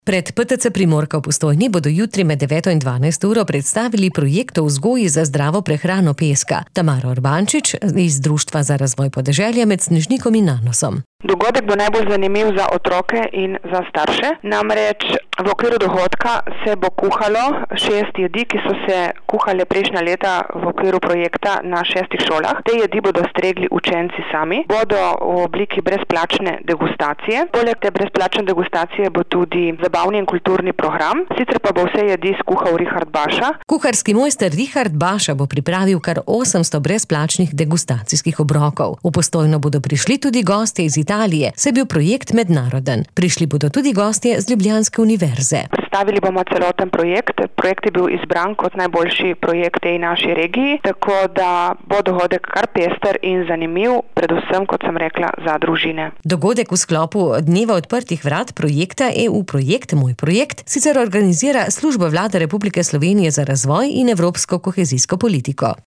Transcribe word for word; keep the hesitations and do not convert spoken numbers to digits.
Pred P T C Primorka v Postojni bodo jutri med deveto in dvanajsto uro predstavili projekt o vzgoji za zdravo prehrano peska. Tamara Urbančič iz Društva za razvoj podeželja med Snežnikom in Nanosom. Dogodek bo najbolj zanimiv za otroke in za starše. Namreč v okviru dogodka se bo kuhalo šest jedi, ki so se kuhale prejšnja leta v okviru projekta na šestih šolah. Te jedi bodo stregli učenci sami. Bodo v obliki brezplačne degustacije. Poleg te brezplačne degustacije bo tudi zabavni in kulturni program. Sicer pa bo vse jedi skuhal Richard Baša. Kuharski mojster Richard Baša bo pripravil kar osemsto brezplačnih degustacijskih obrokov. V Postojno bodo prišli tudi gostje iz Italije, saj je bil projekt mednaroden. Prišli bodo tudi gostje z Ljubljanske univerze. Predstavili bomo celoten projekt. Projekt je bil izbran kot najboljši projekt tej naši regiji, tako da bo dogodek kar pester in zanimiv, predvsem, kot sem rekla, za družine. Dogodek v sklopu Dneva odprtih vrat projekta E U projekt Moj projekt sicer organizira Služba Vlade Republike Slovenije za razvoj in evropsko kohezijsko politiko.